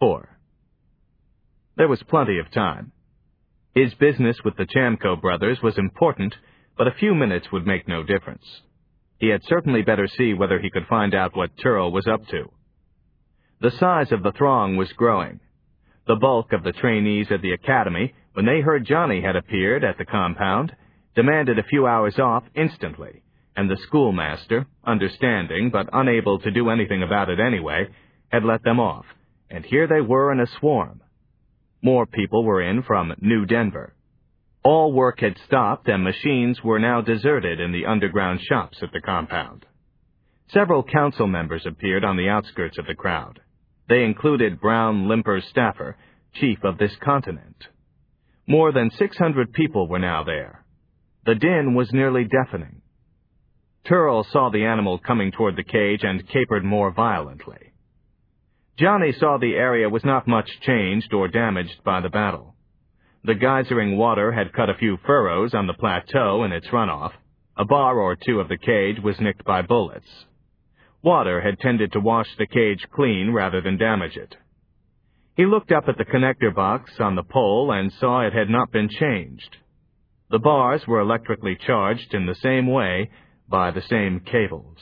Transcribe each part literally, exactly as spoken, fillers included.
four. There was plenty of time. His business with the Chamco brothers was important, but a few minutes would make no difference. He had certainly better see whether he could find out what Turl was up to. The size of the throng was growing. The bulk of the trainees at the academy, when they heard Johnny had appeared at the compound, demanded a few hours off instantly, and the schoolmaster, understanding but unable to do anything about it anyway, had let them off, and here they were in a swarm. More people were in from New Denver. All work had stopped, and machines were now deserted in the underground shops at the compound. Several council members appeared on the outskirts of the crowd. They included Brown Limper Staffer, chief of this continent. More than six hundred people were now there. The din was nearly deafening. Turl saw the animal coming toward the cage and capered more violently. Johnny saw the area was not much changed or damaged by the battle. The geysering water had cut a few furrows on the plateau in its runoff. A bar or two of the cage was nicked by bullets. Water had tended to wash the cage clean rather than damage it. He looked up at the connector box on the pole and saw it had not been changed. The bars were electrically charged in the same way by the same cables.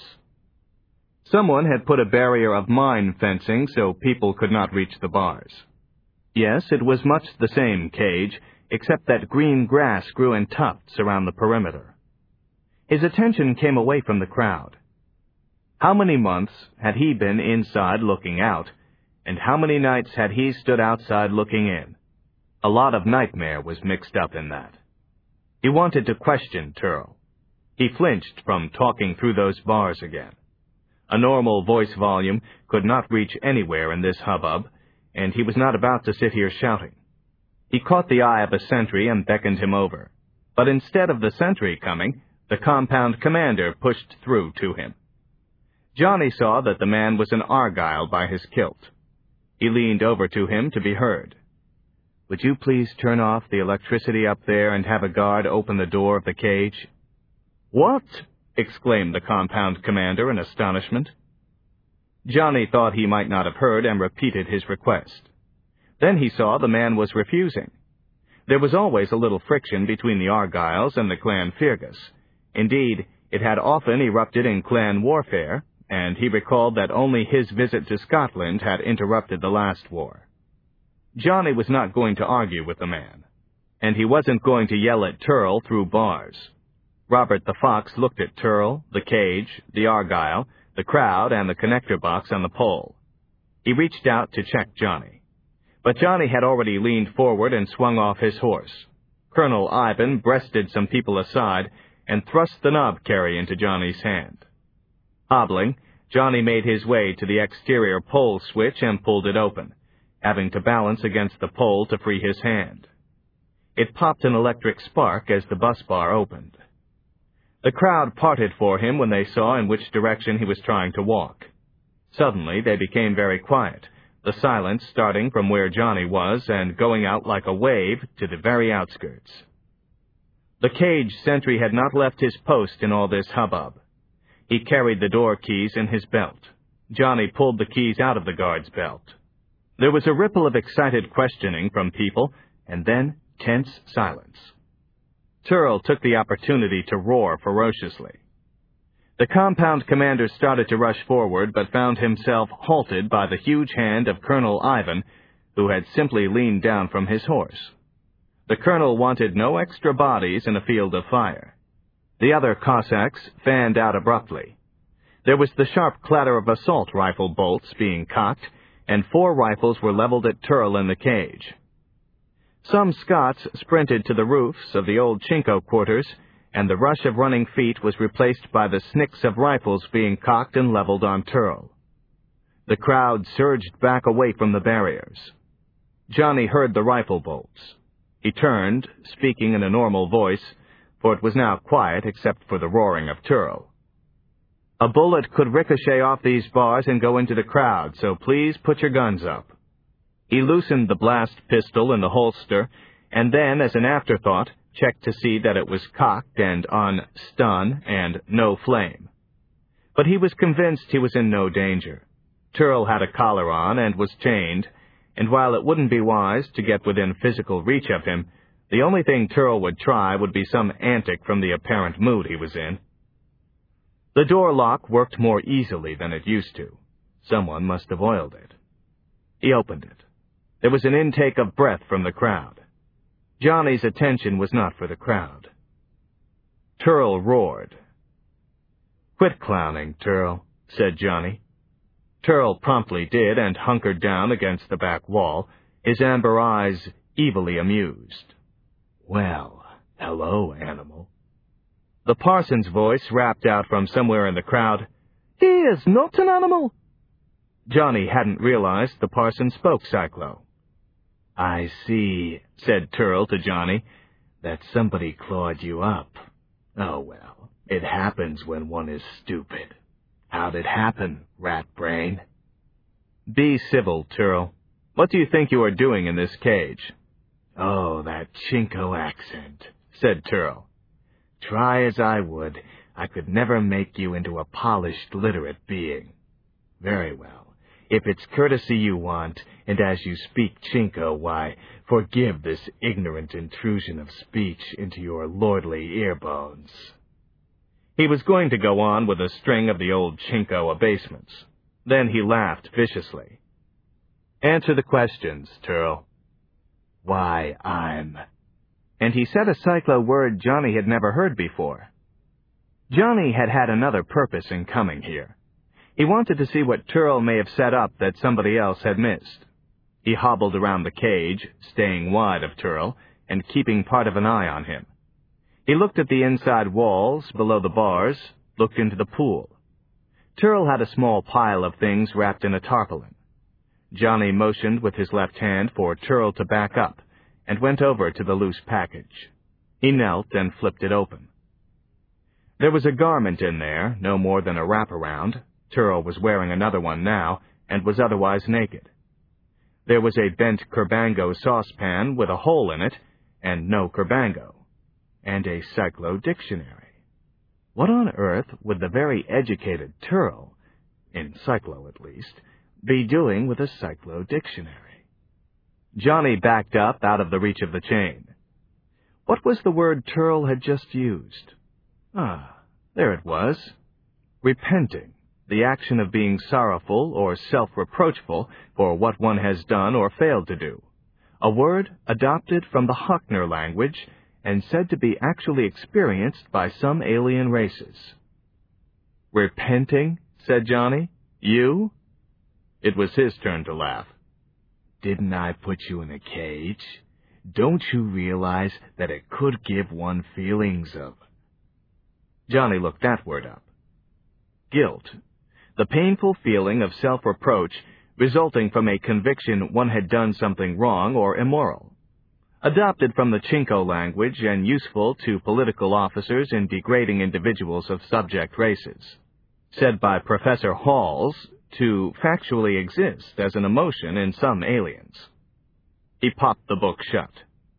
Someone had put a barrier of mine fencing so people could not reach the bars. Yes, it was much the same cage, except that green grass grew in tufts around the perimeter. His attention came away from the crowd. How many months had he been inside looking out, and how many nights had he stood outside looking in? A lot of nightmare was mixed up in that. He wanted to question Turl. He flinched from talking through those bars again. A normal voice volume could not reach anywhere in this hubbub, and he was not about to sit here shouting. He caught the eye of a sentry and beckoned him over. But instead of the sentry coming, the compound commander pushed through to him. Johnny saw that the man was an Argyle by his kilt. He leaned over to him to be heard. "Would you please turn off the electricity up there and have a guard open the door of the cage?" "What?" exclaimed the compound commander in astonishment. Johnny thought he might not have heard and repeated his request. Then he saw the man was refusing. There was always a little friction between the Argyles and the Clan Fergus. Indeed, it had often erupted in clan warfare, and he recalled that only his visit to Scotland had interrupted the last war. Johnny was not going to argue with the man, and he wasn't going to yell at Turl through bars. Robert the Fox looked at Turl, the cage, the Argyle, the crowd, and the connector box on the pole. He reached out to check Johnny. But Johnny had already leaned forward and swung off his horse. Colonel Ivan breasted some people aside and thrust the knob carry into Johnny's hand. Hobbling, Johnny made his way to the exterior pole switch and pulled it open, having to balance against the pole to free his hand. It popped an electric spark as the bus bar opened. The crowd parted for him when they saw in which direction he was trying to walk. Suddenly they became very quiet, the silence starting from where Johnny was and going out like a wave to the very outskirts. The cage sentry had not left his post in all this hubbub. He carried the door keys in his belt. Johnny pulled the keys out of the guard's belt. There was a ripple of excited questioning from people, and then tense silence. Turl took the opportunity to roar ferociously. The compound commander started to rush forward, but found himself halted by the huge hand of Colonel Ivan, who had simply leaned down from his horse. The colonel wanted no extra bodies in a field of fire. The other Cossacks fanned out abruptly. There was the sharp clatter of assault rifle bolts being cocked, and four rifles were leveled at Turl in the cage. Some Scots sprinted to the roofs of the old Chinko quarters, and the rush of running feet was replaced by the snicks of rifles being cocked and leveled on Turl. The crowd surged back away from the barriers. Johnny heard the rifle bolts. He turned, speaking in a normal voice, for it was now quiet except for the roaring of Turl. "A bullet could ricochet off these bars and go into the crowd, so please put your guns up." He loosened the blast pistol in the holster, and then, as an afterthought, checked to see that it was cocked and on stun and no flame. But he was convinced he was in no danger. Turl had a collar on and was chained, and while it wouldn't be wise to get within physical reach of him, the only thing Turl would try would be some antic from the apparent mood he was in. The door lock worked more easily than it used to. Someone must have oiled it. He opened it. There was an intake of breath from the crowd. Johnny's attention was not for the crowd. Turl roared. "Quit clowning, Turl," said Johnny. Turl promptly did and hunkered down against the back wall, his amber eyes evilly amused. "Well, hello, animal." The parson's voice rapped out from somewhere in the crowd, "He is not an animal." Johnny hadn't realized the parson spoke Cyclo. "I see," said Turl to Johnny, "that somebody clawed you up. Oh, well, it happens when one is stupid. How'd it happen, rat brain?" "Be civil, Turl. What do you think you are doing in this cage?" "Oh, that Chinko accent," said Turl. "Try as I would, I could never make you into a polished, literate being. Very well. If it's courtesy you want, and as you speak Chinko, why, forgive this ignorant intrusion of speech into your lordly earbones." He was going to go on with a string of the old Chinko abasements. Then he laughed viciously. "Answer the questions, Turl." "Why, I'm..." And he said a Cyclo word Johnny had never heard before. Johnny had had another purpose in coming here. He wanted to see what Turl may have set up that somebody else had missed. He hobbled around the cage, staying wide of Turl, and keeping part of an eye on him. He looked at the inside walls, below the bars, looked into the pool. Turl had a small pile of things wrapped in a tarpaulin. Johnny motioned with his left hand for Turl to back up, and went over to the loose package. He knelt and flipped it open. There was a garment in there, no more than a wraparound. Turl was wearing another one now, and was otherwise naked. There was a bent Kurbango saucepan with a hole in it, and no Kurbango, and a Cyclo dictionary. What on earth would the very educated Turl, in Cyclo at least, be doing with a Cyclo dictionary? Johnny backed up out of the reach of the chain. What was the word Turl had just used? Ah, there it was. Repenting. The action of being sorrowful or self-reproachful for what one has done or failed to do. A word adopted from the Hockner language and said to be actually experienced by some alien races. "Repenting?" said Johnny. "You?" It was his turn to laugh. "Didn't I put you in a cage? Don't you realize that it could give one feelings of..." Johnny looked that word up. Guilt. The painful feeling of self-reproach resulting from a conviction one had done something wrong or immoral. Adopted from the Chinko language and useful to political officers in degrading individuals of subject races. Said by Professor Halls to factually exist as an emotion in some aliens. He popped the book shut.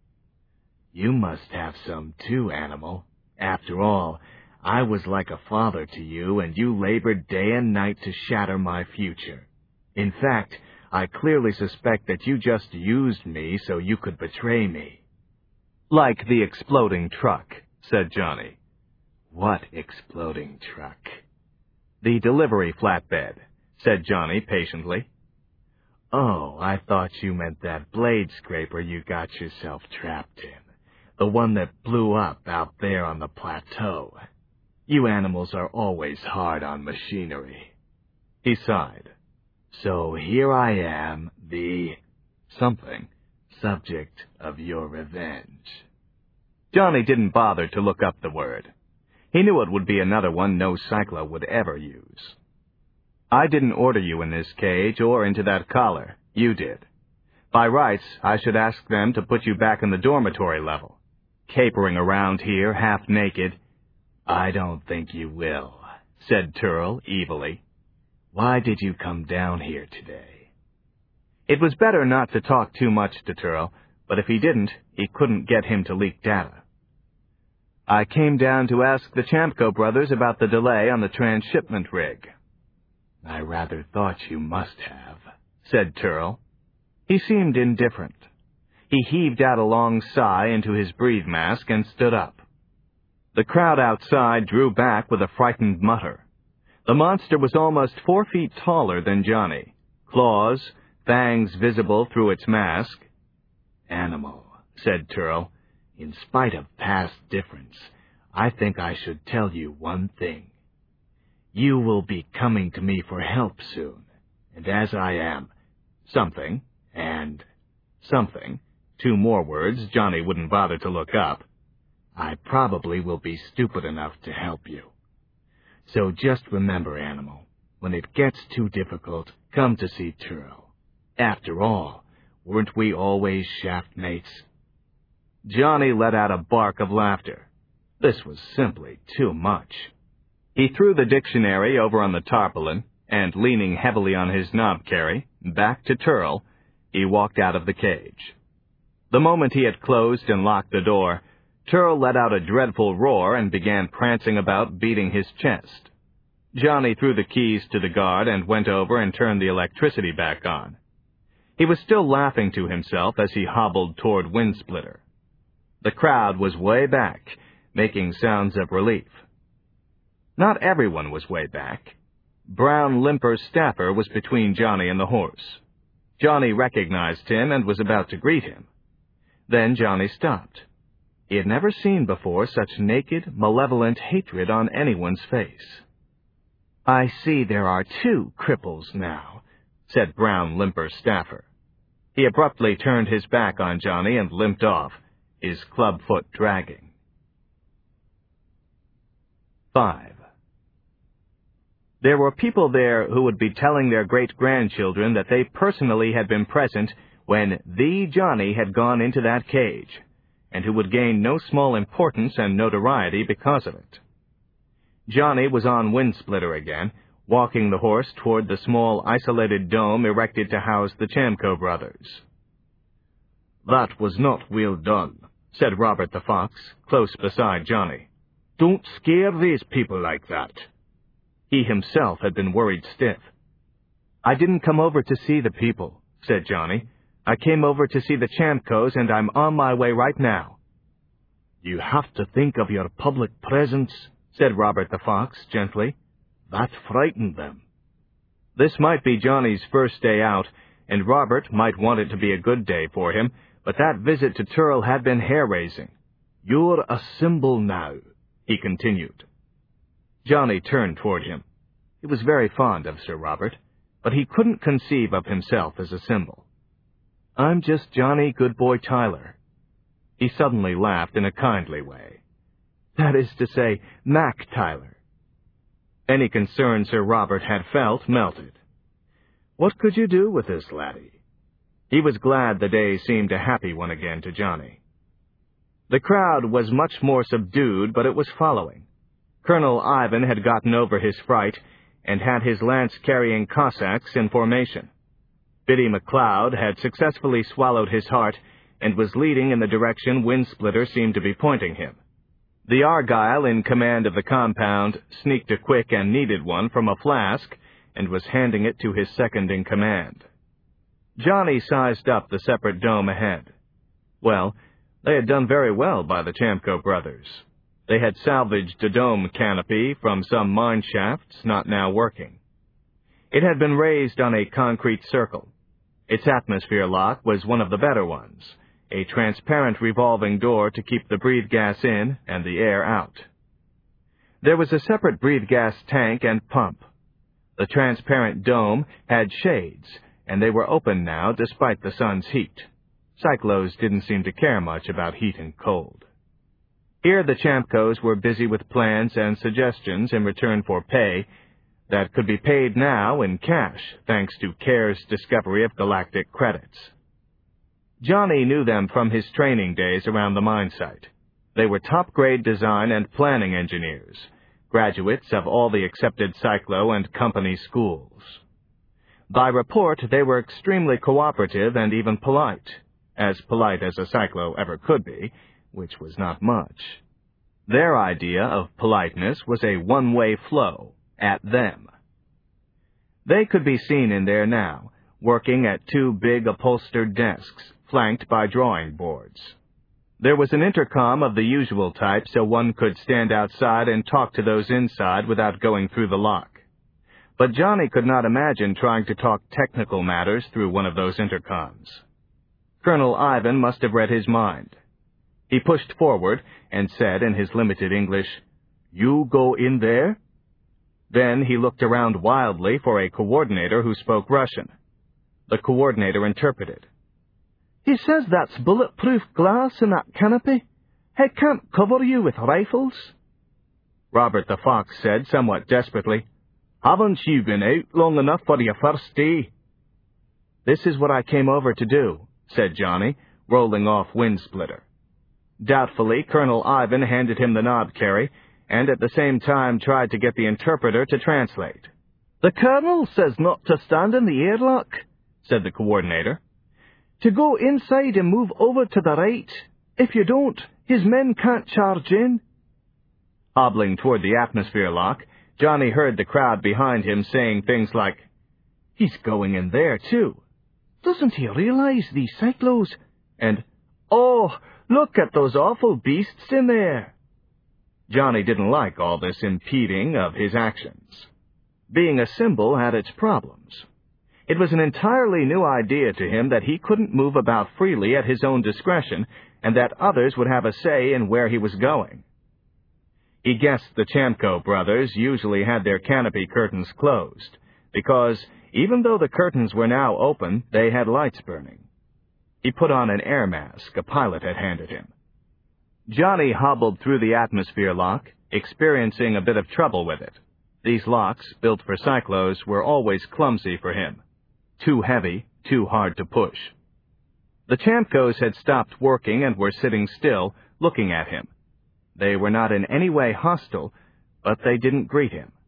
"You must have some too, animal. After all, I was like a father to you, and you labored day and night to shatter my future. In fact, I clearly suspect that you just used me so you could betray me." "Like the exploding truck," said Johnny. "What exploding truck?" "The delivery flatbed," said Johnny patiently. "Oh, I thought you meant that blade scraper you got yourself trapped in. The one that blew up out there on the plateau. You animals are always hard on machinery." He sighed. "So here I am, the... something, subject of your revenge." Johnny didn't bother to look up the word. He knew it would be another one no Cyclo would ever use. "I didn't order you in this cage or into that collar. You did. By rights, I should ask them to put you back in the dormitory level. Capering around here half naked..." "I don't think you will," said Turl evilly. "Why did you come down here today?" It was better not to talk too much to Turl, but if he didn't, he couldn't get him to leak data. "I came down to ask the Chamko brothers about the delay on the transshipment rig." "I rather thought you must have," said Turl. He seemed indifferent. He heaved out a long sigh into his breathe mask and stood up. The crowd outside drew back with a frightened mutter. The monster was almost four feet taller than Johnny, claws, fangs visible through its mask. "Animal," said Turl, "in spite of past difference, I think I should tell you one thing. You will be coming to me for help soon, and as I am something and something, two more words Johnny wouldn't bother to look up, I probably will be stupid enough to help you. So just remember, Animal, when it gets too difficult, come to see Turl. After all, weren't we always shaft mates?" Johnny let out a bark of laughter. This was simply too much. He threw the dictionary over on the tarpaulin, and leaning heavily on his knob-carry, back to Turl, he walked out of the cage. The moment he had closed and locked the door, Turl let out a dreadful roar and began prancing about, beating his chest. Johnny threw the keys to the guard and went over and turned the electricity back on. He was still laughing to himself as he hobbled toward Windsplitter. The crowd was way back, making sounds of relief. Not everyone was way back. Brown Limper Staffer was between Johnny and the horse. Johnny recognized him and was about to greet him. Then Johnny stopped. He had never seen before such naked, malevolent hatred on anyone's face. "I see there are two cripples now," said Brown Limper Staffer. He abruptly turned his back on Johnny and limped off, his clubfoot dragging. Five. There were people there who would be telling their great-grandchildren that they personally had been present when the Johnny had gone into that cage, and who would gain no small importance and notoriety because of it. Johnny was on Windsplitter again, walking the horse toward the small isolated dome erected to house the Chamco brothers. "That was not well done," said Robert the Fox, close beside Johnny. "Don't scare these people like that." He himself had been worried stiff. "I didn't come over to see the people," said Johnny. "I came over to see the Chamcos, and I'm on my way right now." "You have to think of your public presence," said Robert the Fox gently. "That frightened them." This might be Johnny's first day out, and Robert might want it to be a good day for him, but that visit to Turl had been hair-raising. "You're a symbol now," he continued. Johnny turned toward him. He was very fond of Sir Robert, but he couldn't conceive of himself as a symbol. "I'm just Johnny Goodboy Tyler." He suddenly laughed in a kindly way. "That is to say, Mac Tyler." Any concern Sir Robert had felt melted. What could you do with this laddie? He was glad the day seemed a happy one again to Johnny. The crowd was much more subdued, but it was following. Colonel Ivan had gotten over his fright and had his lance-carrying Cossacks in formation. Biddy McLeod had successfully swallowed his heart and was leading in the direction Windsplitter seemed to be pointing him. The Argyle in command of the compound sneaked a quick and needed one from a flask and was handing it to his second-in-command. Johnny sized up the separate dome ahead. Well, they had done very well by the Chamco brothers. They had salvaged a dome canopy from some mine shafts not now working. It had been raised on a concrete circle. Its atmosphere lock was one of the better ones, a transparent revolving door to keep the breathe gas in and the air out. There was a separate breathe gas tank and pump. The transparent dome had shades, and they were open now despite the sun's heat. Cyclos didn't seem to care much about heat and cold. Here the Chamcos were busy with plans and suggestions in return for pay that could be paid now in cash thanks to CARE's discovery of galactic credits. Johnny knew them from his training days around the mine site. They were top-grade design and planning engineers, graduates of all the accepted Cyclo and company schools. By report, they were extremely cooperative and even polite, as polite as a Cyclo ever could be, which was not much. Their idea of politeness was a one-way flow, at them. They could be seen in there now, working at two big upholstered desks, flanked by drawing boards. There was an intercom of the usual type so one could stand outside and talk to those inside without going through the lock. But Johnny could not imagine trying to talk technical matters through one of those intercoms. Colonel Ivan must have read his mind. He pushed forward and said in his limited English, "You go in there?" Then he looked around wildly for a coordinator who spoke Russian. The coordinator interpreted. "He says that's bulletproof glass in that canopy. He can't cover you with rifles." Robert the Fox said somewhat desperately, "Haven't you been out long enough for your first day?" "This is what I came over to do," said Johnny, rolling off Windsplitter. Doubtfully, Colonel Ivan handed him the knobkerry, and at the same time tried to get the interpreter to translate. "The colonel says not to stand in the airlock," said the coordinator. "To go inside and move over to the right. If you don't, his men can't charge in." Hobbling toward the atmosphere lock, Johnny heard the crowd behind him saying things like, "He's going in there, too. Doesn't he realize these cyclos?" And, "Oh, look at those awful beasts in there." Johnny didn't like all this impeding of his actions. Being a symbol had its problems. It was an entirely new idea to him that he couldn't move about freely at his own discretion and that others would have a say in where he was going. He guessed the Chamko brothers usually had their canopy curtains closed, because even though the curtains were now open, they had lights burning. He put on an air mask a pilot had handed him. Johnny hobbled through the atmosphere lock, experiencing a bit of trouble with it. These locks, built for cyclos, were always clumsy for him. Too heavy, too hard to push. The Chamkos had stopped working and were sitting still, looking at him. They were not in any way hostile, but they didn't greet him.